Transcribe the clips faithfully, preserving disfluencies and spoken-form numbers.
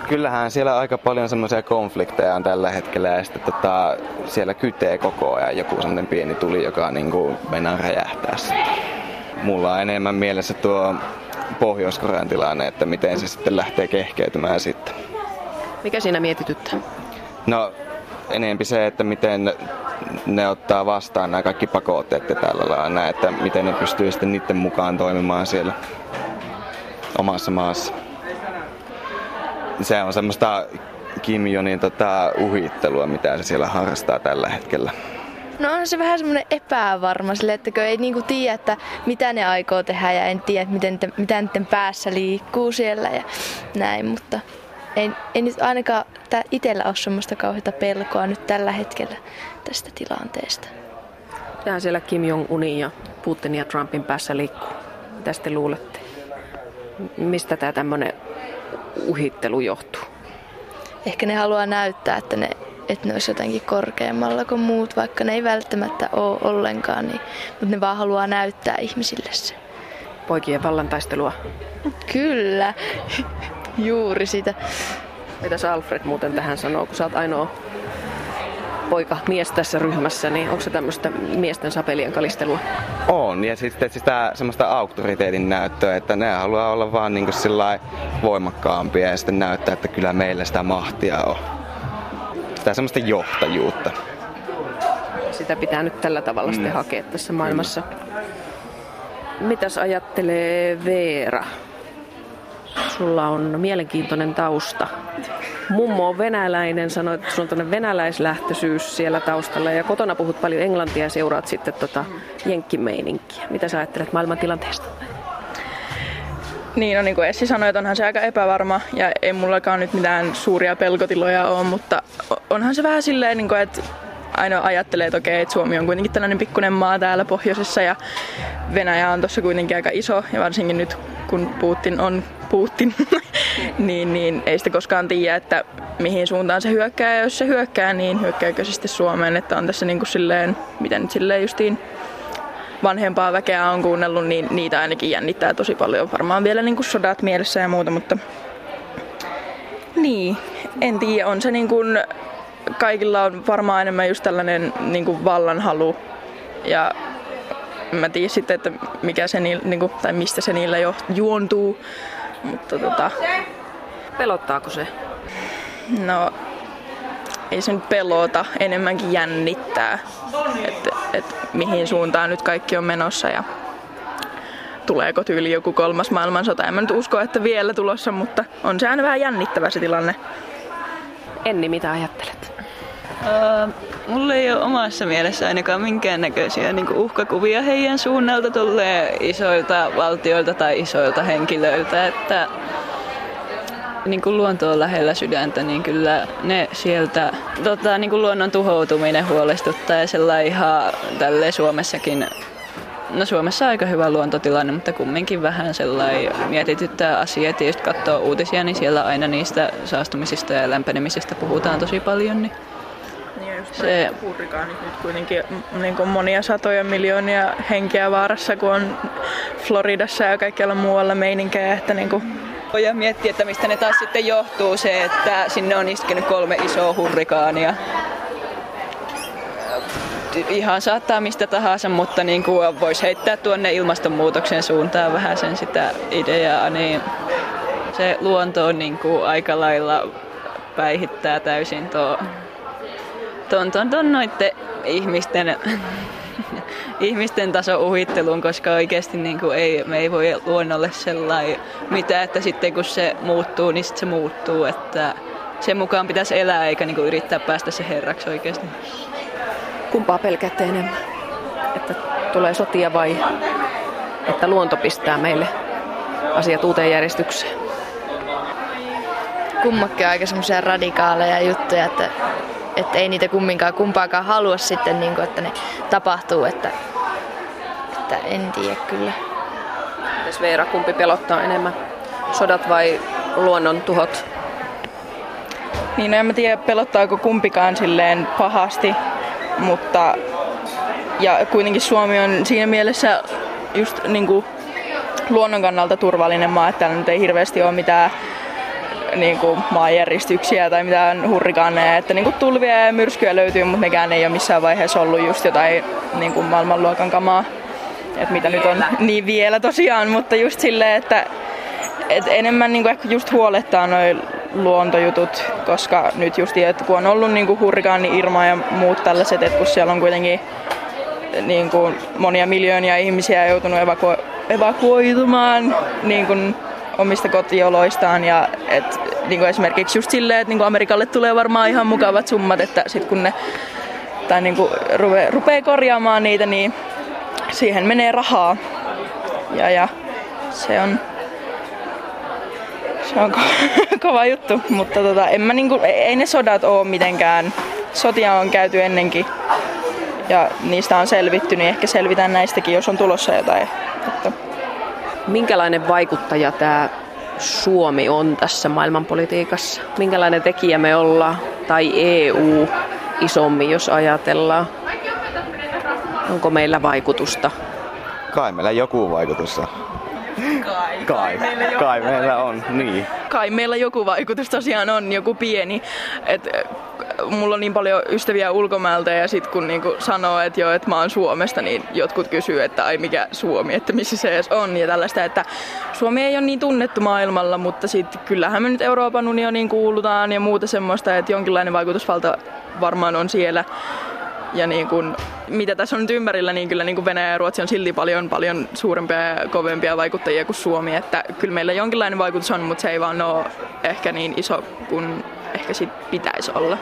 kyllähän siellä aika paljon semmoisia konflikteja on tällä hetkellä ja sitten tota, siellä kytee koko ajan joku semmoinen pieni tuli, joka niinku meinaa räjähtää sitten. Mulla on enemmän mielessä tuo Pohjois-Korean tilanne, että miten se sitten lähtee kehkeytymään sitten. Mikä siinä mietityttää? No enempi se, että miten ne ottaa vastaan nämä kaikki pakotteet ja tällä lailla, että miten ne pystyy sitten niiden mukaan toimimaan siellä omassa maassa. Se on semmoista Kim Jonin tota, uhittelua, mitä se siellä harrastaa tällä hetkellä. No on se vähän semmoinen epävarma, sille, että kun ei niinku tiedä, että mitä ne aikoo tehdä ja en tiedä, miten te, mitä niiden päässä liikkuu siellä ja näin, mutta ei, ei nyt ainakaan itsellä ole semmoista kauheata pelkoa nyt tällä hetkellä tästä tilanteesta. Mitähän siellä Kim Jong-unin ja Putinin ja Trumpin päässä liikkuu? Mitä te luulette? Mistä tämä tämmöinen uhittelu johtuu? Ehkä ne haluaa näyttää, että ne, että ne olisi jotenkin korkeammalla kuin muut, vaikka ne ei välttämättä ole ollenkaan, niin, mutta ne vaan haluaa näyttää ihmisille se. Poikien vallantaistelua? Kyllä, juuri sitä. Mitäs Alfred muuten tähän sanoo, kun sä oot ainoa poika mies tässä ryhmässä, niin onko se tämmöistä miesten sapelien kalistelua? On, ja sitten sitä semmoista auktoriteetin näyttöä, että ne haluaa olla vaan niin kuin sillai voimakkaampia ja sitten näyttää, että kyllä meillä sitä mahtia on. Sitä semmoista johtajuutta. Sitä pitää nyt tällä tavalla mm. sitten hakea tässä maailmassa. Mm. Mitäs ajattelee Veera? Sulla on mielenkiintoinen tausta. Mummo on venäläinen, sanoi, että sulla on tämmöinen venäläislähtöisyys siellä taustalla ja kotona puhut paljon englantia ja seuraat sitten tota jenkkimeininkiä. Mitä sä ajattelet maailman tilanteesta? Niin, no niin kuin Essi sanoi, että onhan se aika epävarma ja ei mullakaan nyt mitään suuria pelkotiloja ole, mutta onhan se vähän silleen, niin kuin, että aina ajattelee, että okei, että Suomi on kuitenkin tällainen pikkuinen maa täällä pohjoisessa ja Venäjä on tuossa kuitenkin aika iso ja varsinkin nyt kun Putin on Putin, niin, niin ei sitä koskaan tiedä, että mihin suuntaan se hyökkää ja jos se hyökkää, niin hyökkääkö se sitten Suomeen, että on tässä niin kuin silleen, miten nyt silleen justiin vanhempaa väkeä on kuunnellut, niin niitä ainakin jännittää tosi paljon. Varmaan vielä niin kuin sodat mielessä ja muuta, mutta niin, en tiedä, on se niin kuin kaikilla on varmaan enemmän just tällainen niin kuin vallanhalu ja mä tiedä sitten, että mikä se niillä, niin kuin, tai mistä se niillä jo juontuu, mutta tota... Pelottaako se? No, ei se nyt pelota, enemmänkin jännittää, että et, mihin suuntaan nyt kaikki on menossa ja tuleeko tyyli joku kolmas maailmansota. En mä nyt usko, että vielä tulossa, mutta on se aina vähän jännittävä se tilanne. Enni, mitä ajattelet? Uh, mulla ei ole omassa mielessä ainakaan minkäännäköisiä niin kuin uhkakuvia heidän suunnalta tulee isoilta valtioilta tai isoilta henkilöiltä, että niin kuin luonto on lähellä sydäntä, niin kyllä ne sieltä tota, niin kuin luonnon tuhoutuminen huolestuttaa ja sellainen ihan tälleen Suomessakin. No Suomessa on aika hyvä luontotilanne, mutta kumminkin vähän sellainen mietityttää asiat ja jos katsoo uutisia, niin siellä aina niistä saastumisista ja lämpenemisestä puhutaan tosi paljon. Niin se hurrikaanit nyt kuitenkin niin kuin monia satoja miljoonia henkeä vaarassa, kun on Floridassa ja kaikkialla muualla meininkejä, että niin kuin ja miettiä, että mistä ne taas sitten johtuu se, että sinne on iskenyt kolme isoa hurrikaania. Ihan saattaa mistä tahansa, mutta niin kuin voisi heittää tuonne ilmastonmuutoksen suuntaan vähän sen sitä ideaa, niin se luonto on niin kuin aika lailla päihittää täysin tuo ton, ton, ton noitten ihmisten, ihmisten taso uhittelun, koska oikeasti niin kuin ei, me ei voi luonnolle sellainen mitään, että sitten kun se muuttuu, niin sitten se muuttuu, että sen mukaan pitäisi elää eikä niin kuin yrittää päästä se herraksi oikeasti. Kumpaa pelkäätte enemmän? Että tulee sotia vai että luonto pistää meille asiat uuteen järjestykseen? Kummakin on aika semmoisia radikaaleja juttuja, että, että ei niitä kumminkaan kumpaakaan halua sitten, niin kuin, että ne tapahtuu, että, että en tiedä kyllä. Mites Veera, kumpi pelottaa enemmän? Sodat vai luonnon tuhot? Niin, no en mä tiedä pelottaako kumpikaan silleen pahasti. Mutta ja kuitenkin Suomi on siinä mielessä just niin kuin luonnon kannalta turvallinen maa, että täällä nyt ei hirveästi ole mitään niin kuin maanjäristyksiä tai mitään hurrikaaneja, että niin kuin tulvia ja myrskyjä löytyy, mutta nekään ei ole missään vaiheessa ollut just jotain niin kuin maailmanluokan kamaa, että mitä nyt on niin vielä tosiaan, mutta just silleen, että, että enemmän niin kuin ehkä just huolettaa noin luontojutut, koska nyt just että kun on ollut niin kuin hurrikaani Irma ja muut tällaiset, että kun siellä on kuitenkin niin kuin monia miljoonia ihmisiä joutunut evaku- evakuoitumaan niin kuin omista kotioloistaan ja et, niin kuin esimerkiksi just silleen, että niin kuin Amerikalle tulee varmaan ihan mukavat summat, että sit kun ne tai niin kuin rupe, rupeaa korjaamaan niitä, niin siihen menee rahaa ja, ja se on se on ko- kova juttu, mutta tota, en mä, niin kuin, ei ne sodat ole mitenkään, sotia on käyty ennenkin ja niistä on selvitty, niin ehkä selvitään näistäkin, jos on tulossa jotain. Että minkälainen vaikuttaja tämä Suomi on tässä maailmanpolitiikassa? Minkälainen tekijä me ollaan? Tai E U isommin, jos ajatellaan? Onko meillä vaikutusta? Kai meillä joku vaikutus on. Kai. Kai, meillä, kai meillä on, niin. Kai meillä joku vaikutus tosiaan on, joku pieni. Et, mulla on niin paljon ystäviä ulkomailta ja sit kun niinku sanoo, että joo, että mä oon Suomesta, niin jotkut kysyy, että ai mikä Suomi, että missä se edes on ja tällaista, että Suomi ei ole niin tunnettu maailmalla, mutta sit kyllähän me nyt Euroopan unioniin kuulutaan ja muuta semmoista, että jonkinlainen vaikutusvalta varmaan on siellä. Ja niin kun, mitä tässä on nyt ympärillä, niin kyllä niin kun Venäjä ja Ruotsi on silti paljon, paljon suurempia ja kovempia vaikuttajia kuin Suomi. Että kyllä meillä jonkinlainen vaikutus on, mutta se ei vaan ole ehkä niin iso kuin ehkä sit pitäisi olla.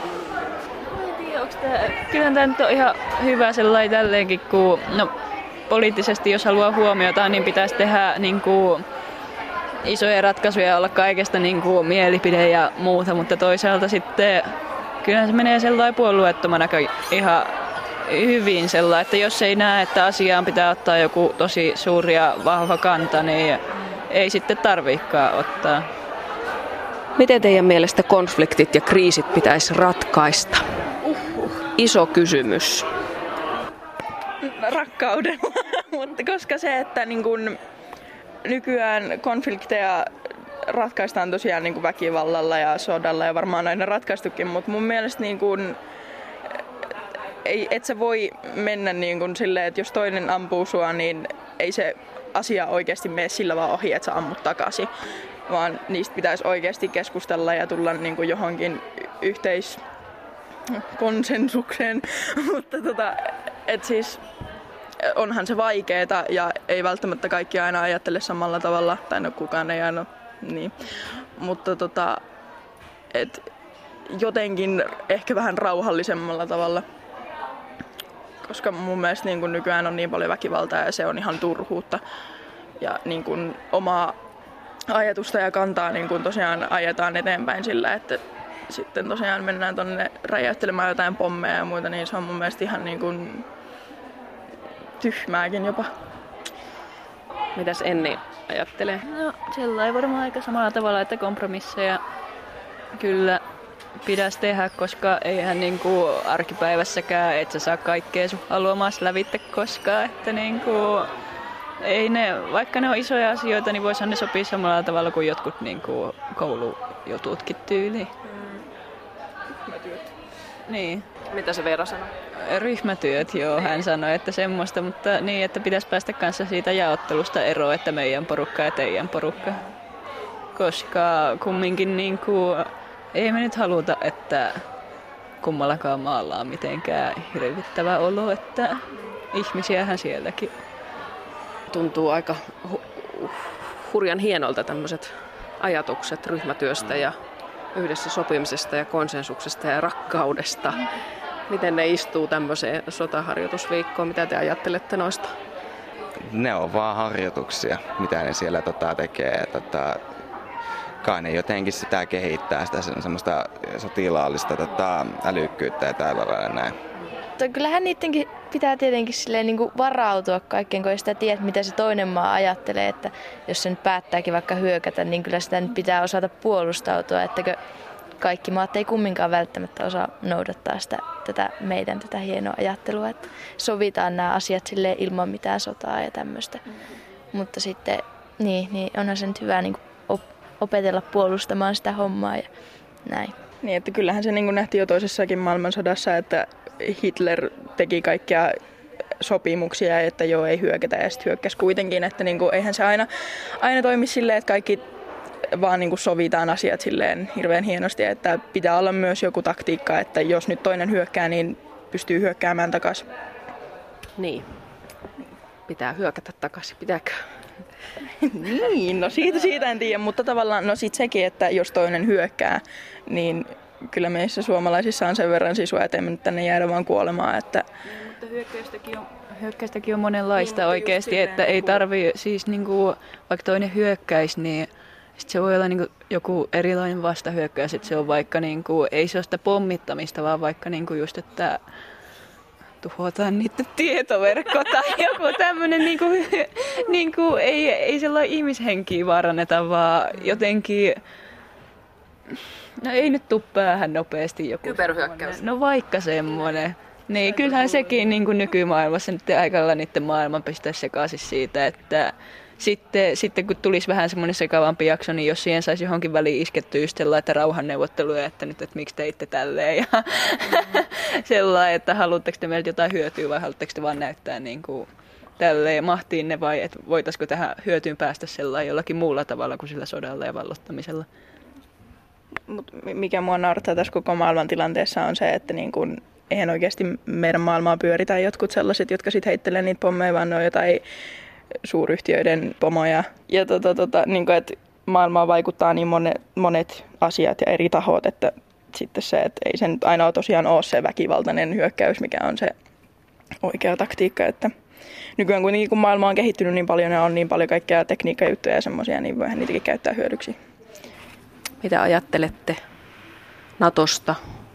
Kyllähän tämä nyt on ihan hyvä sellainen tälleenkin, kun no, poliittisesti jos haluaa huomiota, niin pitäisi tehdä niin kuin, isoja ratkaisuja ja olla kaikesta niin kuin, mielipide ja muuta, mutta toisaalta sitten kyllähän se menee sellainen puolueettomana ihan hyvin sellainen, että jos ei näe, että asiaan pitää ottaa joku tosi suuri ja vahva kanta, niin ei sitten tarviikaan ottaa. Miten teidän mielestä konfliktit ja kriisit pitäisi ratkaista? Uhuh. Iso kysymys. Rakkaudella, mutta koska se, että niin kun nykyään konflikteja ratkaistaan tosiaan niin kuin väkivallalla ja sodalla ja varmaan aina ratkaistukin, mutta mun mielestä niin kuin, ei, et sä voi mennä niin kuin silleen, että jos toinen ampuu sua, niin ei se asia oikeasti mene sillä vaan ohi, että sä ammut takaisin, vaan niistä pitäisi oikeasti keskustella ja tulla niin kuin johonkin yhteiskonsensukseen, mutta tota, et siis onhan se vaikeeta ja ei välttämättä kaikki aina ajattele samalla tavalla, tai no kukaan ei aina. Niin. Mutta tota, et jotenkin ehkä vähän rauhallisemmalla tavalla, koska mun mielestä niin kun nykyään on niin paljon väkivaltaa ja se on ihan turhuutta. Ja niin kun omaa ajatusta ja kantaa niin kun tosiaan ajetaan eteenpäin sillä, että sitten tosiaan mennään tonne räjäyttelemään jotain pommeja ja muita, niin se on mun mielestä ihan niin kun tyhmääkin jopa. Mitäs Enni ajattelee? No sellainen varmaan aika samalla tavalla, että kompromisseja kyllä pitäisi tehdä, koska eihän niinku arkipäivässäkään et sä saa kaikkea sun haluamassa lävitte koskaan, että niinku ei ne, vaikka ne on isoja asioita, niin voisihan ne sopia samalla tavalla kuin jotkut niinku koulujututkin tyyliin. Ryhmätyöt. Niin. Mitä se Veera sanoo? Ryhmätyöt, joo, hän sanoi, että semmoista, mutta niin, että pitäisi päästä kanssa siitä jaottelusta eroon, että meidän porukka ja teidän porukka. Koska kumminkin niin kuin, ei me nyt haluta, että kummallakaan maalla on mitenkään hirvittävä olo, että ihmisiähän sielläkin. Tuntuu aika hu- hurjan hienolta tämmöiset ajatukset ryhmätyöstä ja yhdessä sopimisesta ja konsensuksesta ja rakkaudesta. Miten ne istuu tämmöiseen sotaharjoitusviikkoon? Mitä te ajattelette noista? Ne on vaan harjoituksia, mitä ne siellä tota, tekee. Tota, kai ne jotenkin sitä kehittää, sitä semmoista sotilaallista tota, älykkyyttä ja tällä lailla näin. Mutta kyllähän niidenkin pitää tietenkin silleen niin kuin varautua kaikkeen, kun ei sitä tiedä, mitä se toinen maa ajattelee. Että jos se nyt päättääkin vaikka hyökätä, niin kyllä sitä nyt pitää osata puolustautua. Ettäkö kaikki maat ei kumminkaan välttämättä osaa noudattaa sitä, tätä meidän tätä hienoa ajattelua, että sovitaan nämä asiat silleen ilman mitään sotaa ja tämmöistä. Mm. Mutta sitten, niin, niin onhan se nyt hyvä niin kuin opetella puolustamaan sitä hommaa ja näin. Niin, että kyllähän se niin kuin nähtiin jo toisessakin maailmansodassa, että Hitler teki kaikkia sopimuksia, että joo, ei hyökätä ja sitten hyökkäsi kuitenkin, että niin kuin, eihän se aina, aina toimi silleen, että kaikki vaan niin kuin sovitaan asiat silleen hirveän hienosti, että pitää olla myös joku taktiikka, että jos nyt toinen hyökkää, niin pystyy hyökkäämään takaisin. Niin. Pitää hyökätä takaisin, pitääkö? Niin, no siitä, siitä en tiedä, mutta tavallaan no sit sekin, että jos toinen hyökkää, niin kyllä meissä suomalaisissa on sen verran sisua, ettei me nyt tänne jäädä vaan kuolemaan. Että... Mutta hyökkäystäkin on, hyökkäystäkin on monenlaista niin, oikeasti, että ei tarvii, siis niinku, vaikka toinen hyökkäisi, niin sit se voi olla niinku joku erilainen vastahyökkäys, että se on vaikka, niinku, ei se ole sitä pommittamista, vaan vaikka niinku just, että tuhotaan niiden tietoverkko tai joku tämmöinen, niinku, niinku, ei, ei sellainen ihmishenkiä vaaranneta, vaan jotenkin, no ei nyt tuu päähän nopeasti joku. Kyberhyökkäys. No vaikka semmoinen. Niin, kyllähän sekin niin kuin nykymaailmassa nyt aikalla niiden maailman pistää sekaisin siitä, että sitten, sitten kun tulisi vähän semmoinen sekavampi jakso, niin jos siihen saisi johonkin väliin iskettyä just sellainen, että rauhanneuvotteluja, että nyt, että miksi teitte tälleen ja sellainen, että haluatteko te meiltä jotain hyötyä vai haluatteko te vaan näyttää niin kuin tälleen mahtiin ne vai että voitaisiko tähän hyötyyn päästä sellainen jollakin muulla tavalla kuin sillä sodalla ja vallottamisella. Mut mikä mua naurattaa tässä koko maailman tilanteessa on se, että niin kun eihän oikeasti meidän maailmaa pyöritä jotkut sellaiset, jotka sitten heittelee niitä pommeja, vaan ne on jotain suuryhtiöiden pomoja. Ja tota, tota, niin kun, että maailmaan vaikuttaa niin monet, monet asiat ja eri tahot, että sitten se, että ei se nyt aina tosiaan ole se väkivaltainen hyökkäys, mikä on se oikea taktiikka. Että nykyään kuitenkin kun maailma on kehittynyt niin paljon ja on niin paljon kaikkea tekniikkajuttuja ja semmoisia, niin voihan niitäkin käyttää hyödyksi. Mitä ajattelette Natosta,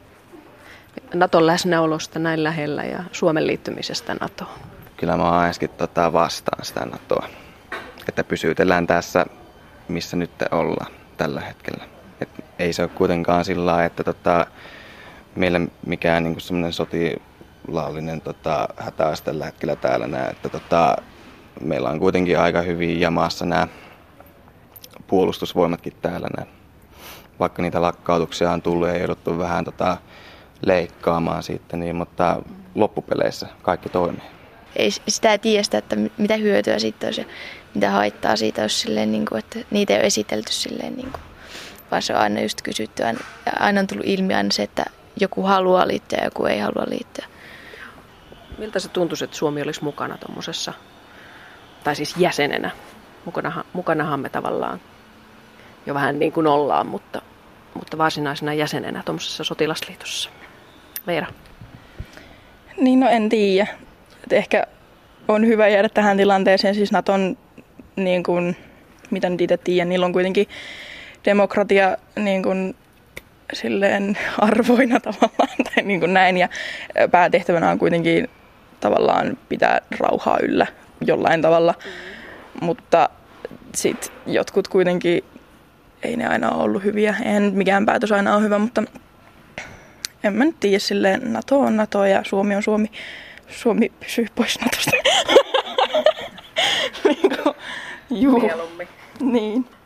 Naton läsnäolosta näin lähellä ja Suomen liittymisestä NATOon? Kyllä mä oon ainakin tota vastaan sitä NATOa, että pysytellään tässä, missä nyt ollaan tällä hetkellä. Et ei se ole kuitenkaan sillä lailla, että tota, meillä mikään niinku semmoinen sotilaallinen tota, hätä olisi tällä hetkellä täällä nää, että tota, meillä on kuitenkin aika hyvin jamassa nämä puolustusvoimatkin täällä nää. Vaikka niitä lakkautuksia on tullut ja jouduttu vähän tota, leikkaamaan siitä, niin, mutta loppupeleissä kaikki toimii. Ei sitä tiedä sitä, että mitä hyötyä siitä olisi ja mitä haittaa siitä olisi silleen, niin kuin, että niitä ei ole esitelty silleen, niin kuin, vaan se on aina just kysytty. Ja aina on tullut ilmi aina se, että joku haluaa liittyä ja joku ei halua liittyä. Miltä se tuntuisi, että Suomi olisi mukana tuommoisessa, tai siis jäsenenä? Mukanahan, mukanahan me tavallaan jo vähän niin kuin ollaan, mutta, mutta varsinaisena jäsenenä tuommoisessa sotilasliitossa. Veera? Niin, no en tiedä. Ehkä on hyvä jäädä tähän tilanteeseen. Siis Naton, niin kuin, mitä nyt itse tiedän, niillä on kuitenkin demokratia niin kuin, silleen arvoina tavallaan tai niin kuin näin. Ja päätehtävänä on kuitenkin tavallaan pitää rauhaa yllä jollain tavalla. Mm. Mutta sitten jotkut kuitenkin, ei ne aina ole ollut hyviä. Eihän mikään päätös aina ole hyvä, mutta en mä nyt tiedä silleen. NATO on NATO ja Suomi on Suomi. Suomi pysyy pois Natosta. niin kuin, juu. Mieluummin. Niin.